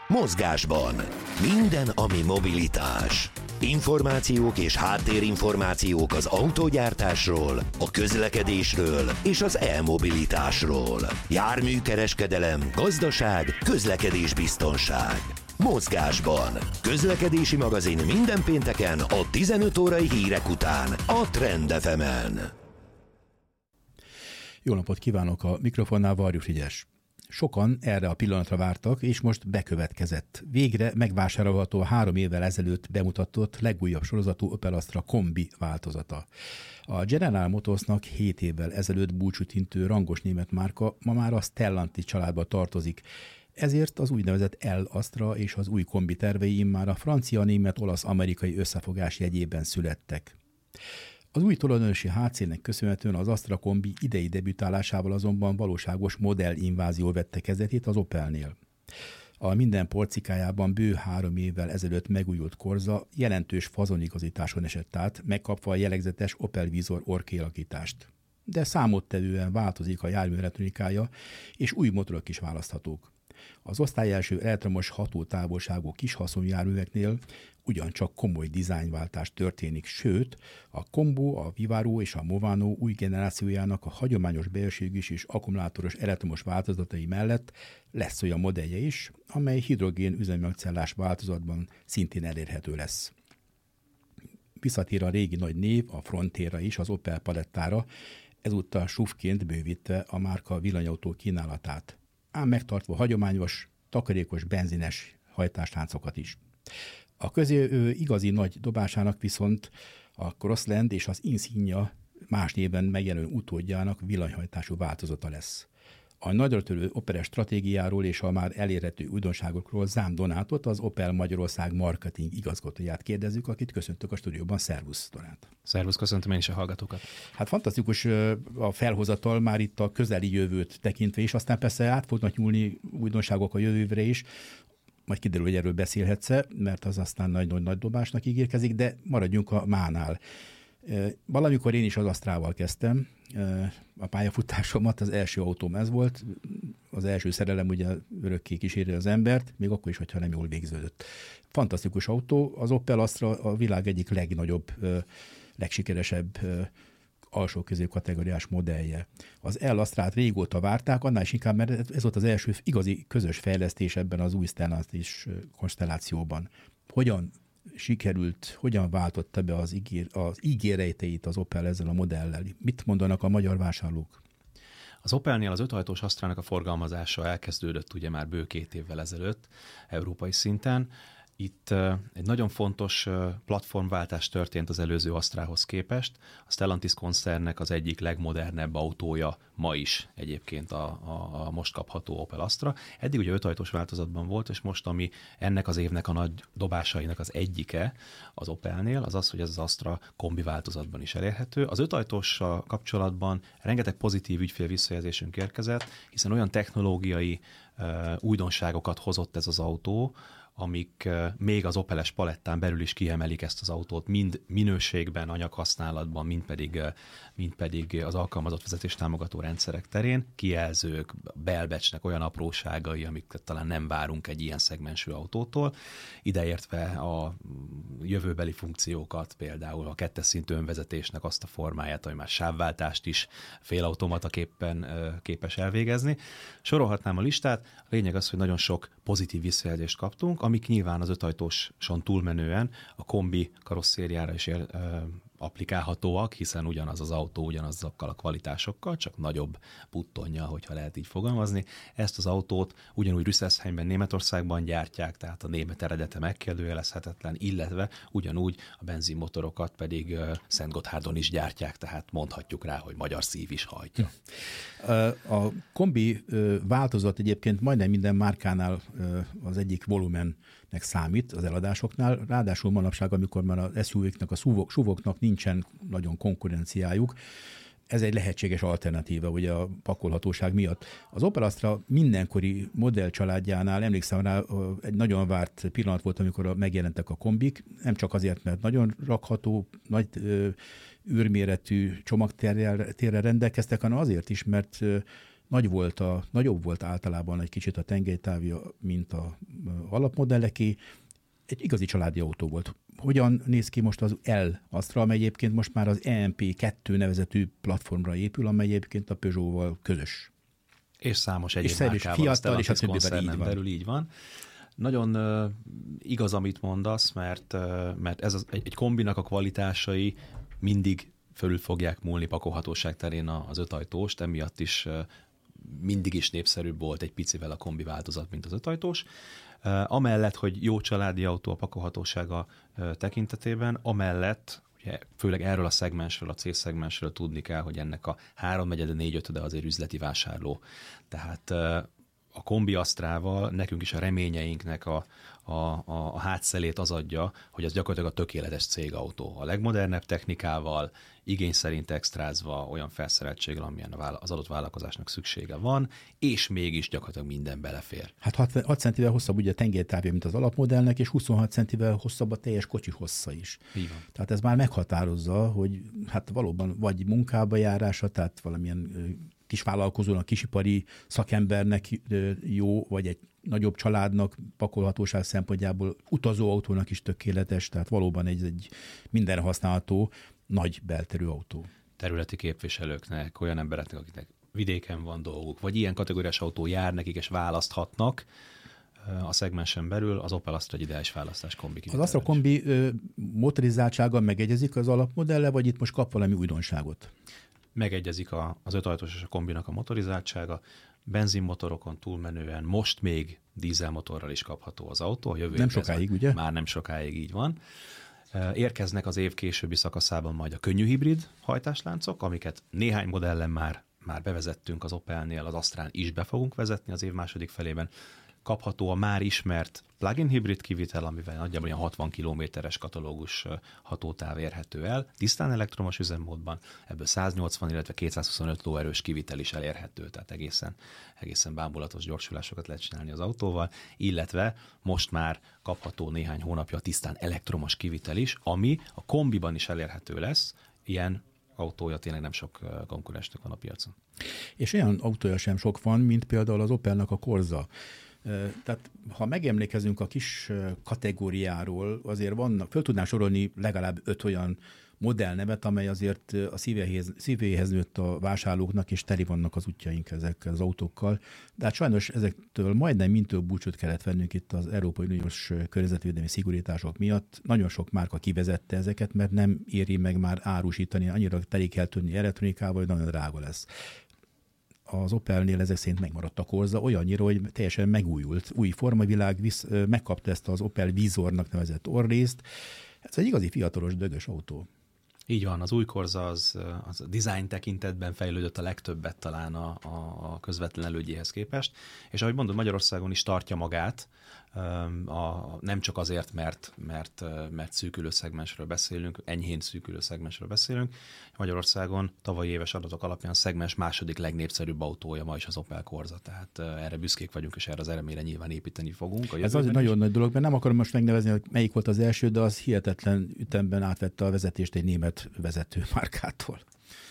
Mozgásban. Minden, ami mobilitás. Információk és háttérinformációk az autógyártásról, a közlekedésről és az e-mobilitásról. Járműkereskedelem, gazdaság, közlekedésbiztonság. Mozgásban. Közlekedési magazin minden pénteken a 15 órai hírek után a Trend FM-en. Jó napot kívánok, a mikrofonnál Varjú Frigyes. Sokan erre a pillanatra vártak, és most bekövetkezett. Végre megvásárolható a 3 évvel ezelőtt bemutatott legújabb sorozatú Opel Astra kombi változata. A General Motorsnak 7 évvel ezelőtt búcsút intő rangos német márka ma már a Stellantis családba tartozik. Ezért az úgynevezett L Astra és az új kombi tervei immár a francia, német, olasz, amerikai összefogás jegyében születtek. Az új tulajdonosi hátszélnek köszönhetően az Astra kombi idei debütálásával azonban valóságos modellinvázió vette kezdetét az Opelnél. A minden porcikájában bő 3 évvel ezelőtt megújult Corsa jelentős fazonigazításon esett át, megkapva a jellegzetes Opel Vizor orrkialakítást. De számottevően változik a jármű elektronikája, és új motorok is választhatók. Az osztályelső elektromos hatótávolságú kis haszonjárműveknél ugyancsak komoly dizájnváltás történik, sőt, a Combo, a Vivaro és a Movano új generációjának a hagyományos belségűs és akkumulátoros elektromos változatai mellett lesz olyan modellje is, amely hidrogén üzemanyagcellás változatban szintén elérhető lesz. Visszatér a régi nagy név, a Frontera is az Opel palettára, ezúttal SUV-ként bővítve a márka villanyautó kínálatát, ám megtartva hagyományos, takarékos benzines hajtásláncokat is. A közé igazi nagy dobásának viszont a Crossland és az Insignia más néven megjelenő utódjának villanyhajtású változata lesz. A nagyra törő Opel stratégiáról és a már elérhető újdonságokról Zám Donátot, az Opel Magyarország marketing igazgatóját kérdezzük, akit köszöntök a stúdióban. Szervusz, Donát! Szervusz, köszöntöm én is a hallgatókat! Hát fantasztikus a felhozatal már itt a közeli jövőt tekintve, és aztán persze át fognak nyúlni újdonságok a jövőre is, majd kiderül, hogy erről beszélhetsz, mert az aztán nagy dobásnak ígérkezik, de maradjunk a mánál. Valamikor én is az Astrával kezdtem a pályafutásomat, az első autóm ez volt, az első szerelem ugye örökké kíséri az embert, még akkor is, hogyha nem jól végződött. Fantasztikus autó, az Opel Astra a világ egyik legnagyobb, legsikeresebb alsó középkategóriás modellje. Az L Astrát régóta várták, annál is inkább, mert ez volt az első igazi közös fejlesztés ebben az új Stellantis konstellációban. Hogyan sikerült, hogyan váltotta be az ígéreteit az Opel ezzel a modellel? Mit mondanak a magyar vásárlók? Az Opelnél az 5 ajtós Astrának a forgalmazása elkezdődött ugye már bő 2 évvel ezelőtt európai szinten. Itt egy nagyon fontos platformváltás történt az előző Astrához képest. A Stellantis koncernnek az egyik legmodernebb autója ma is egyébként a most kapható Opel Astra. Eddig ugye 5 ajtós változatban volt, és most ami ennek az évnek a nagy dobásainak az egyike az Opelnél, az az, hogy ez az Astra kombi változatban is elérhető. Az 5 ajtóssal kapcsolatban rengeteg pozitív ügyfélvisszajelzésünk érkezett, hiszen olyan technológiai újdonságokat hozott ez az autó, amik még az Opeles palettán belül is kiemelik ezt az autót, mind minőségben, anyaghasználatban, mind pedig az alkalmazott vezetéstámogató rendszerek terén. Kijelzők, belbecsnek olyan apróságai, amiket talán nem várunk egy ilyen szegmensű autótól, ideértve a jövőbeli funkciókat, például a 2-es szintű önvezetésnek azt a formáját, hogy már sávváltást is félautomataképpen képes elvégezni. Sorolhatnám a listát, a lényeg az, hogy nagyon sok pozitív visszajelzést kaptunk, amik nyilván az 5 ajtóson túlmenően a kombi karosszériára is applikálhatóak, hiszen ugyanaz az autó ugyanazokkal a kvalitásokkal, csak nagyobb puttonnyal, hogyha lehet így fogalmazni. Ezt az autót ugyanúgy Rüsszelszheimben, Németországban gyártják, tehát a német eredete megkérdőjelezhetetlen, illetve ugyanúgy a benzinmotorokat pedig Szentgotthárdon is gyártják, tehát mondhatjuk rá, hogy magyar szív is hajtja. A kombi változat egyébként majdnem minden márkánál az egyik volumennek számít az eladásoknál, ráadásul manapság, amikor már az SUV-knak, a SUV-oknak nincsen nagyon konkurenciájuk, ez egy lehetséges alternatíva ugye a pakolhatóság miatt. Az Opel Astra mindenkori modellcsaládjánál, emlékszem rá, egy nagyon várt pillanat volt, amikor megjelentek a kombik, nem csak azért, mert nagyon rakható, nagy űrméretű csomagtérrel rendelkeztek, hanem azért is, mert nagyobb volt általában egy kicsit a tengelytávja, mint a alapmodelleké. Egy igazi családi autó volt. Hogyan néz ki most az L-Astra, amely egyébként most már az EMP2 nevezetű platformra épül, amely egyébként a Peugeot-val közös. És számos egyéb márkával, a Stellantis koncernen belül így van. Nagyon igaz, amit mondasz, mert ez egy kombinak a kvalitásai mindig fölül fogják múlni pakolhatóság terén az ötajtóst, emiatt is mindig is népszerűbb volt egy picivel a kombi változat, mint az ötajtós. Amellett, hogy jó családi autó a pakolhatósága tekintetében, amellett, ugye, főleg erről a szegmensről, a C-szegmensről tudni kell, hogy ennek a 3/4-4/5 azért üzleti vásárló. Tehát a kombi Astrával nekünk is a reményeinknek a hátszelét az adja, hogy ez gyakorlatilag a tökéletes cégautó. A legmodernebb technikával, igény szerint extrázva, olyan felszereltséggel, amilyen az adott vállalkozásnak szüksége van, és mégis gyakorlatilag minden belefér. Hát 6 centivel hosszabb ugye a tengelytávja, mint az alapmodellnek, és 26 centivel hosszabb a teljes kocsi hossza is. Így van. Tehát ez már meghatározza, hogy hát valóban vagy munkába járása, tehát valamilyen kisvállalkozónak, kisipari szakembernek jó, vagy egy nagyobb családnak pakolhatóság szempontjából utazóautónak is tökéletes, tehát valóban egy mindenre használható nagy belterű autó. Területi képviselőknek, olyan embereknek, akiknek vidéken van dolguk, vagy ilyen kategóriás autó jár nekik, és választhatnak a szegmensen belül, az Opel Astra egy ideális választás kombi. Az Astra kombi motorizáltsága megegyezik az alapmodelle, vagy itt most kap valami újdonságot? Megegyezik az ötajtós és a kombinak a motorizáltsága. Benzinmotorokon túlmenően most még dízelmotorral is kapható az autó. A jövő nem sokáig, ugye? Már nem sokáig, így van. Érkeznek az év későbbi szakaszában majd a könnyű hibrid hajtásláncok, amiket néhány modellen már bevezettünk az Opelnél, az Astrán is be fogunk vezetni az év második felében. Kapható a már ismert plug-in hibrid kivitel, amivel nagyjából ilyen 60 kilométeres katalógus hatótáv érhető el, tisztán elektromos üzemmódban, ebből 180, illetve 225 lóerős kivitel is elérhető, tehát egészen bámulatos gyorsulásokat lehet csinálni az autóval, illetve most már kapható néhány hónapja tisztán elektromos kivitel is, ami a kombiban is elérhető lesz, ilyen autója tényleg nem sok konkurensnek van a piacon. És olyan autója sem sok van, mint például az Opelnek a Corsa. Tehát ha megemlékezünk a kis kategóriáról, azért vannak, föl tudnám sorolni legalább 5 olyan modellnevet, amely azért a szívéhez nőtt a vásárlóknak, és teli vannak az útjaink ezekkel az autókkal. De hát sajnos ezektől majdnem mindtől búcsút kellett vennünk itt az Európai Uniós környezetvédelmi szigorítások miatt. Nagyon sok márka kivezette ezeket, mert nem éri meg már árusítani, annyira teli kell tudni elektronikával, hogy nagyon drága lesz. Az Opelnél ezek szerint megmaradt a Corsa olyannyira, hogy teljesen megújult. Új formavilág, megkapta ezt az Opel Vizornak nevezett orrészt. Ez egy igazi fiatalos, dögös autó. Így van, az új Corsa az design tekintetben fejlődött a legtöbbet talán a közvetlen elődjéhez képest, és ahogy mondod, Magyarországon is tartja magát, nem csak azért, mert szűkülő szegmensről beszélünk, enyhén szűkülő szegmensről beszélünk. Magyarországon tavalyi éves adatok alapján a szegmens második legnépszerűbb autója ma is az Opel Corsa, tehát erre büszkék vagyunk, és erre az eredményre nyilván építeni fogunk. Ez az egy nagyon nagy dolog, mert nem akarom most megnevezni, hogy melyik volt az első, de az hihetetlen ütemben átvette a vezetést egy német vezető márkától.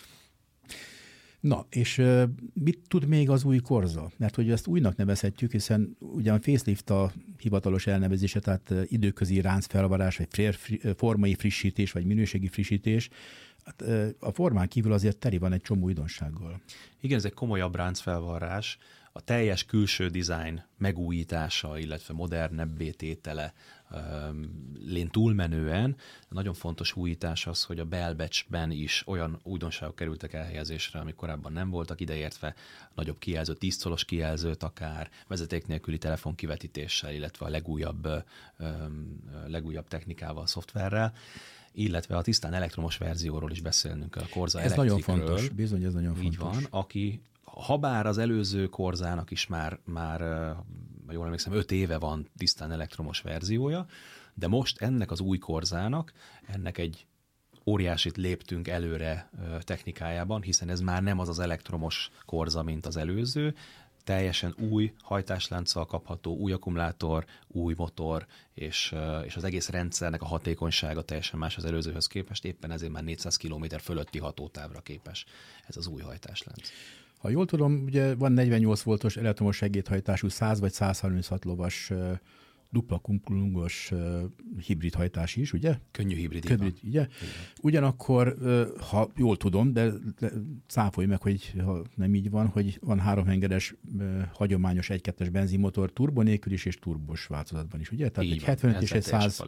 Na, és mit tud még az új Corsa? Mert hogy ezt újnak nevezhetjük, hiszen ugyan facelift a hivatalos elnevezése, tehát időközi ráncfelvarás, vagy formai frissítés, vagy minőségi frissítés. Hát a formán kívül azért teli van egy csomó újdonsággal. Igen, ez egy komolyabb ráncfelvarrás. A teljes külső dizájn megújítása, illetve modernebbé tétele lén túlmenően nagyon fontos újítás az, hogy a belbecsben is olyan újdonságok kerültek elhelyezésre, amik korábban nem voltak, ideértve nagyobb kijelző, 10 colos kijelzőt akár, vezeték nélküli telefonkivetítéssel, illetve a legújabb technikával, szoftverrel, illetve a tisztán elektromos verzióról is beszélnünk kell, a Corsa Ez nagyon fontos, bizony, ez nagyon így fontos. van, aki habár az előző Corsának is már jól emlékszem, 5 éve van tisztán elektromos verziója, de most ennek az új Corsának, ennek egy óriásit léptünk előre technikájában, hiszen ez már nem az elektromos Corsa, mint az előző, teljesen új hajtáslánccal kapható, új akkumulátor, új motor, és az egész rendszernek a hatékonysága teljesen más az előzőhöz képest, éppen ezért már 400 km fölötti hatótávra képes ez az új hajtáslánc. Ha jól tudom, ugye van 48 voltos elektromos segédhajtású 100 vagy 136 lovas dupla kuplungos hibrid hajtás is, ugye? Könnyű hibrid, ugye? Igen. Ugyanakkor, ha jól tudom, de cáfolj meg, hogy ha nem így van, hogy van 3 hengeres hagyományos 1.2-es benzinmotor turbo nélkül is, és turbos változatban is, ugye? Tehát így egy 75 és egy 100.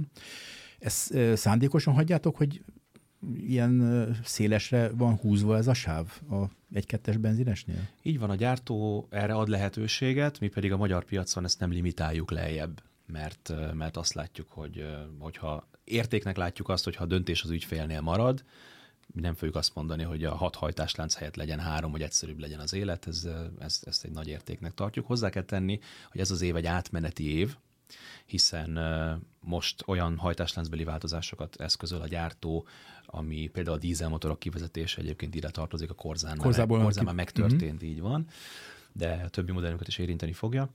Ezt szándékosan hagyjátok, hogy ilyen szélesre van húzva ez a sáv a 1.2-es benzinesnél? Így van, a gyártó erre ad lehetőséget, mi pedig a magyar piacon ezt nem limitáljuk lejjebb, mert azt látjuk, hogyha értéknek látjuk azt, hogyha a döntés az ügyfélnél marad, mi nem fogjuk azt mondani, hogy a 6 hajtáslánc helyett legyen 3, hogy egyszerűbb legyen az élet, ezt egy nagy értéknek tartjuk. Hozzá kell tenni, hogy ez az év egy átmeneti év, hiszen most olyan hajtásláncbeli változásokat eszközöl a gyártó, ami például a dízelmotorok kivezetése egyébként ide tartozik, a Corzán már megtörtént, így van, de a többi modellünket is érinteni fogja.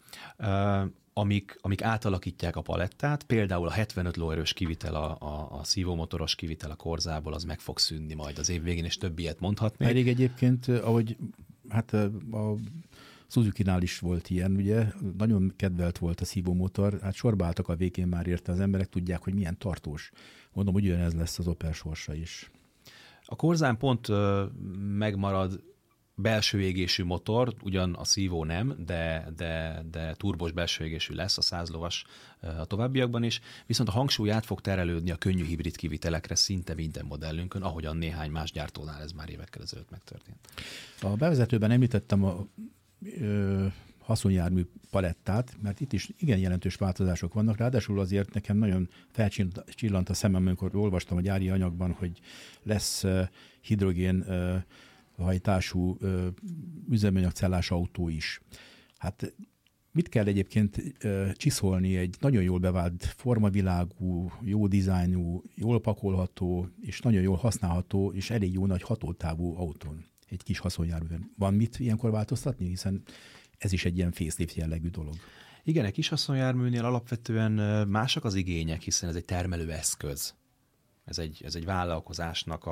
Amik átalakítják a palettát, például a 75 lóerős kivitel, a szívómotoros kivitel a Corzából, az meg fog szűnni majd az év végén, és több ilyet mondhatnék. Elég egyébként, ahogy hát a Suzuki-nál is volt ilyen, ugye, nagyon kedvelt volt a szívómotor, hát sorba álltak a végén már érte, az emberek tudják, hogy milyen tartós. Mondom, hogy ugyanez lesz az Opel sorsa is. A Corzán pont megmarad belső égésű motor, ugyan a szívó nem, de turbos belső égésű lesz, a 100 lovas a továbbiakban is, viszont a hangsúly át fog terelődni a könnyű hibrid kivitelekre szinte minden modellünkön, ahogyan néhány más gyártónál ez már évekkel ezelőtt megtörtént. A bevezetőben említettem a haszonjármű palettát, mert itt is igen jelentős változások vannak, ráadásul azért nekem nagyon felcsillant a szemem, amikor olvastam a gyári anyagban, hogy lesz hidrogén hajtású üzemanyagcellás autó is. Hát mit kell egyébként csiszolni egy nagyon jól bevált formavilágú, jó dizájnú, jól pakolható és nagyon jól használható és elég jó nagy hatótávú autón, egy kis haszonjárműben? Van mit ilyenkor változtatni, hiszen ez is egy ilyen facelift jellegű dolog. Igen, egy kis haszonjárműnél alapvetően másak az igények, hiszen ez egy termelőeszköz. Ez egy vállalkozásnak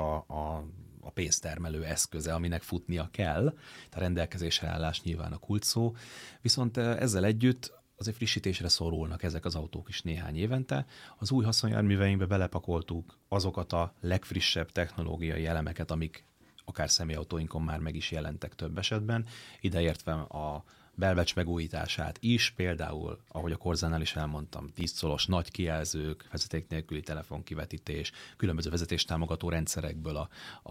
a pénztermelő eszköze, aminek futnia kell. A rendelkezésre állás nyilván a kulcsszó. Viszont ezzel együtt azért frissítésre szorulnak ezek az autók is néhány évente. Az új haszonjárműveinkbe belepakoltuk azokat a legfrissebb technológiai elemeket, amik akár személyautóinkon már meg is jelentek több esetben, ideértve a belvecs megújítását is, például, ahogy a Corzánál is elmondtam, 10 colos nagy kijelzők, vezeték nélküli telefonkivetítés, különböző vezetéstámogató rendszerekből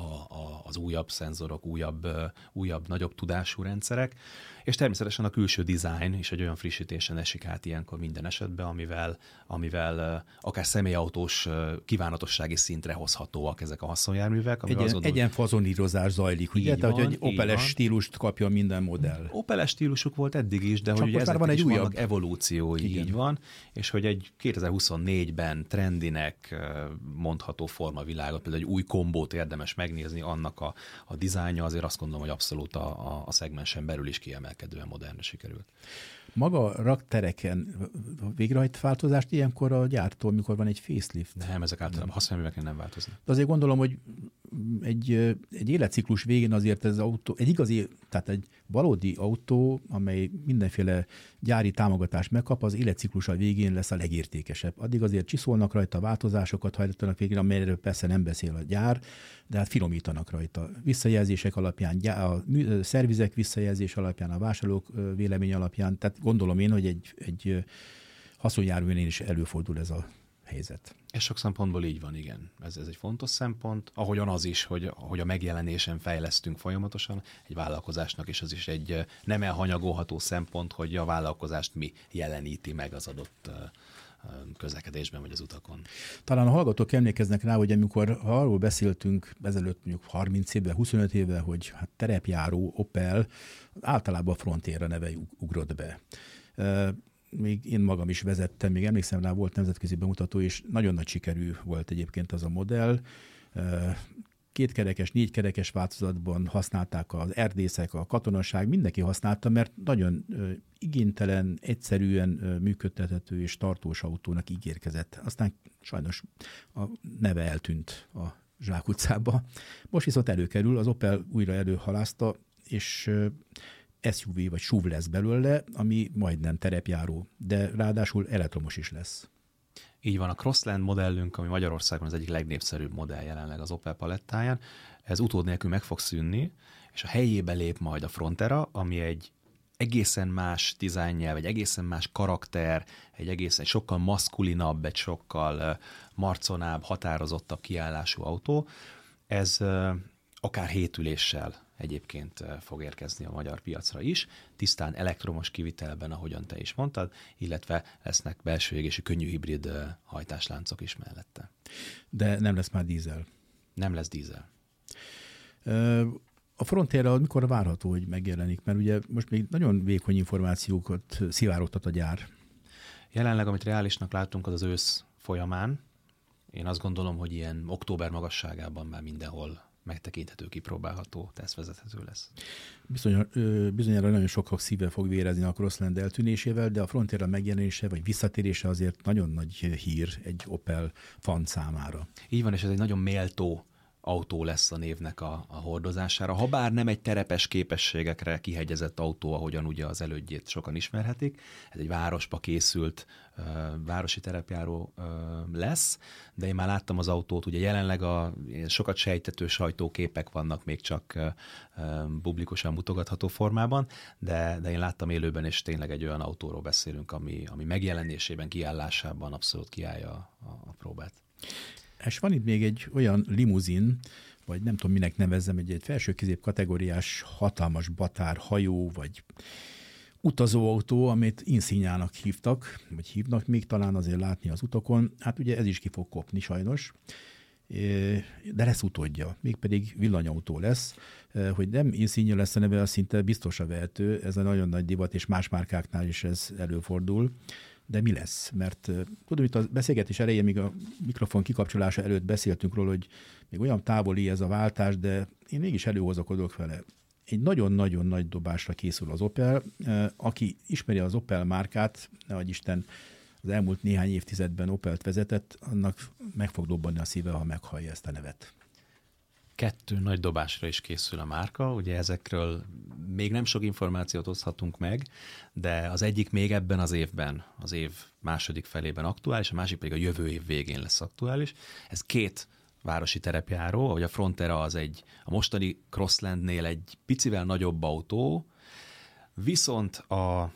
az újabb szenzorok, újabb, nagyobb tudású rendszerek, és természetesen a külső dizájn is egy olyan frissítésen esik át ilyenkor minden esetben, amivel akár személyautós kívánatossági szintre hozhatóak ezek a haszonjárművek. Egy ilyen fazonírozás zajlik, ugye? Tehát, hogy Opeles stílust kapja minden modell. Opeles stílusuk volt eddig is, de hogy ezek van egy újabb evolúciói, így van, és hogy egy 2024-ben trendinek mondható formavilágot, például egy új kombót érdemes megnézni, annak a dizájnja azért azt gondolom, hogy abszolút a szegmensen belül is kiemelkedően modernre sikerült. Maga raktereken végrehajt változást ilyenkor a gyártó, amikor van egy facelift? Nem, ezek általában haszonjárműveken nem változnak. De azért gondolom, hogy egy életciklus végén azért ez az autó, egy igazi, tehát egy valódi autó, amely mindenféle gyári támogatást megkap, az életciklusa végén lesz a legértékesebb. Addig azért csiszolnak rajta, változásokat hajtanak végén, amelyről persze nem beszél a gyár, de hát finomítanak rajta. Visszajelzések alapján, a szervizek visszajelzés alapján, a vásárlók vélemény alapján, tehát gondolom én, hogy egy haszonjárműnél is előfordul ez a helyzet. Ez sok szempontból így van, igen. Ez egy fontos szempont. Ahogyan az is, hogy a megjelenésen fejlesztünk folyamatosan, egy vállalkozásnak is az is egy nem elhanyagolható szempont, hogy a vállalkozást mi jeleníti meg az adott közlekedésben vagy az utakon. Talán a hallgatók emlékeznek rá, hogy amikor arról beszéltünk ezelőtt mondjuk 30 évvel, 25 évvel, hogy hát terepjáró Opel, általában a Frontera neve ugrott be. Még én magam is vezettem, még emlékszem rá, volt nemzetközi bemutató, és nagyon nagy sikerű volt egyébként az a modell. 2-kerekes, 4-kerekes változatban használták az erdészek, a katonaság, mindenki használta, mert nagyon igénytelen, egyszerűen működtethető és tartós autónak ígérkezett. Aztán sajnos a neve eltűnt a zsákutcába. Most viszont előkerül, az Opel újra előhalázta, és SUV vagy SUV lesz belőle, ami majdnem terepjáró, de ráadásul elektromos is lesz. Így van, a Crossland modellünk, ami Magyarországon az egyik legnépszerűbb modell jelenleg az Opel palettáján, ez utód nélkül meg fog szűnni, és a helyébe lép majd a Frontera, ami egy egészen más dizájnnyel, egy egészen más karakter, egy sokkal maszkulinabb, egy sokkal marconább, határozottabb kiállású autó. Ez akár 7 üléssel egyébként fog érkezni a magyar piacra is, tisztán elektromos kivitelben, ahogyan te is mondtad, illetve lesznek belső égésű könnyű hibrid hajtásláncok is mellette. De nem lesz már dízel. Nem lesz dízel. A Frontera mikor várható, hogy megjelenik? Mert ugye most még nagyon vékony információkat szivárogtat a gyár. Jelenleg, amit reálisnak látunk, az ősz folyamán. Én azt gondolom, hogy ilyen október magasságában már mindenhol megtekinthető, kipróbálható, tesztvezethető lesz. Bizonyára nagyon sokak szíve fog vérezni a Crossland eltűnésével, de a Frontera megjelenése vagy visszatérése azért nagyon nagy hír egy Opel fan számára. Így van, és ez egy nagyon méltó autó lesz a névnek a hordozására. Habár nem egy terepes képességekre kihegyezett autó, ahogyan ugye az elődjét sokan ismerhetik, ez egy városba készült városi terepjáró lesz, de én már láttam az autót, ugye jelenleg sokat sejtető sajtóképek vannak még csak publikusan mutogatható formában, de én láttam élőben, és tényleg egy olyan autóról beszélünk, ami megjelenésében, kiállásában abszolút kiállja a próbát. És van itt még egy olyan limuzin, vagy nem tudom, minek nevezzem, egy felső-közép kategóriás hatalmas batár hajó, vagy utazóautó, amit Insigniának hívtak, vagy hívnak még talán azért látni az utakon. Hát ugye ez is ki fog kopni sajnos, de lesz utódja, mégpedig villanyautó lesz. Hogy nem Insignia lesz a neve, az szinte biztosra vehető, ez a nagyon nagy divat, és más márkáknál is ez előfordul. De mi lesz? Mert tudom, itt a beszélgetés elején, még a mikrofon kikapcsolása előtt beszéltünk róla, hogy még olyan távoli ez a váltás, de én mégis előhozakodok vele. Egy nagyon-nagyon nagy dobásra készül az Opel. Aki ismeri az Opel márkát, nehogy Isten az elmúlt néhány évtizedben Opelt vezetett, annak meg fog dobbanni a szíve, ha meghallja ezt a nevet. 2 nagy dobásra is készül a márka, ugye ezekről még nem sok információt oszthatunk meg, de az egyik még ebben az évben, az év második felében aktuális, a másik pedig a jövő év végén lesz aktuális. Ez 2 városi terepjáró, ahogy a Frontera az a mostani Crosslandnél egy picivel nagyobb autó, viszont a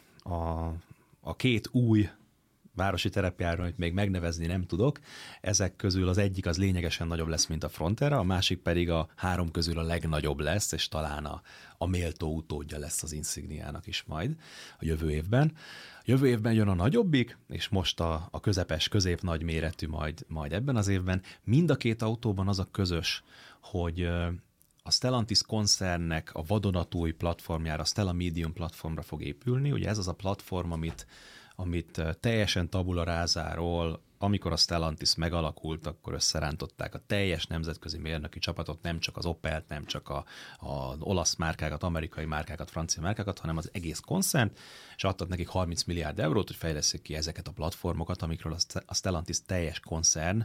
2 új városi terepjáró, amit még megnevezni nem tudok, ezek közül az egyik az lényegesen nagyobb lesz, mint a Frontera, a másik pedig a 3 közül a legnagyobb lesz, és talán a méltó utódja lesz az Insigniának is majd a jövő évben. A jövő évben jön a nagyobbik, és most a közepes, közép-nagy méretű majd ebben az évben. Mind a 2 autóban az a közös, hogy a Stellantis koncernnek a vadonatúj platformjára, a Stella Medium platformra fog épülni. Ugye ez az a platform, amit teljesen tabula rázáról, amikor a Stellantis megalakult, akkor összerántották a teljes nemzetközi mérnöki csapatot, nem csak az Opelt, nem csak az olasz márkákat, amerikai márkákat, francia márkákat, hanem az egész koncernt, és adtak nekik 30 milliárd eurót, hogy fejleszik ki ezeket a platformokat, amikről a Stellantis teljes koncern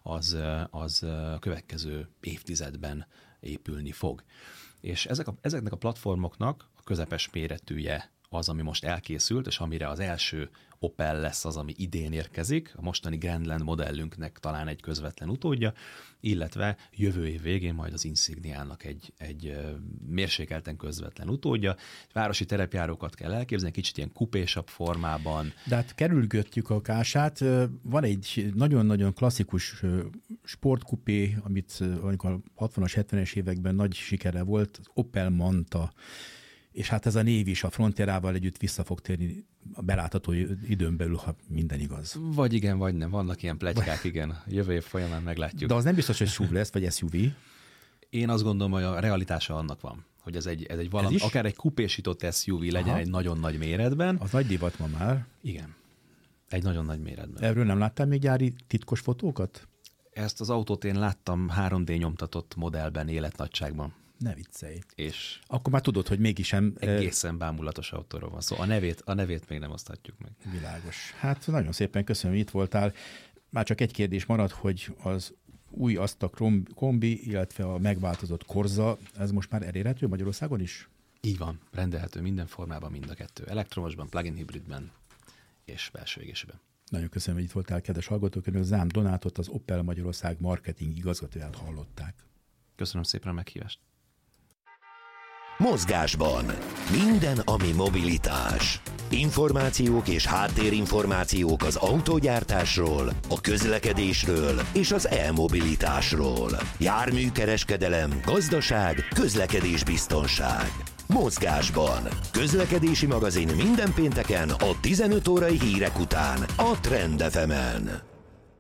az következő évtizedben épülni fog. És ezeknek a platformoknak a közepes méretűje az, ami most elkészült, és amire az első Opel lesz az, ami idén érkezik, a mostani Grandland modellünknek talán egy közvetlen utódja, illetve jövő év végén majd az Insigniának egy mérsékelten közvetlen utódja. Városi terepjárókat kell elképzelni, kicsit ilyen kupésabb formában. De hát kerülgetjük a kását. Van egy nagyon-nagyon klasszikus sportkupé, amit amikor a 60-as, 70-es években nagy sikere volt, az Opel Manta. És hát ez a név is a Fronterával együtt vissza fog térni a belátható időn belül, ha minden igaz. Vagy igen, vagy nem. Vannak ilyen pletykák, igen. Jövő év folyamán meglátjuk. De az nem biztos, hogy SUV lesz, vagy SUV. Én azt gondolom, hogy a realitása annak van, hogy ez egy valami, akár egy kupésított SUV legyen. Aha. Egy nagyon nagy méretben. Az nagy divat ma már. Igen. Egy nagyon nagy méretben. Erről nem láttál még gyári titkos fotókat? Ezt az autót én láttam 3D nyomtatott modellben, életnagyságban. Ne viccelj. És akkor már tudod, hogy mégis sem... Egészen bámulatos autóról van szó. A nevét még nem osztatjuk meg. Világos. Hát nagyon szépen köszönöm, hogy itt voltál. Már csak egy kérdés maradt, hogy az új Astra kombi, illetve a megváltozott Corsa, ez most már elérhető Magyarországon is? Így van, rendelhető minden formában mind a kettő. Elektromosban, plug-in hibridben és belső égésben. Nagyon köszönöm, hogy itt voltál, kedves hallgatók. Önök Zám Donátot, az Opel Magyarország marketing igazgatóját hallották. Köszönöm szépen a meghívást. Mozgásban. Minden, ami mobilitás. Információk és háttérinformációk az autógyártásról, a közlekedésről és az e-mobilitásról. Járműkereskedelem, gazdaság, közlekedésbiztonság. Mozgásban. Közlekedési magazin minden pénteken a 15 órai hírek után a Trend FM-en.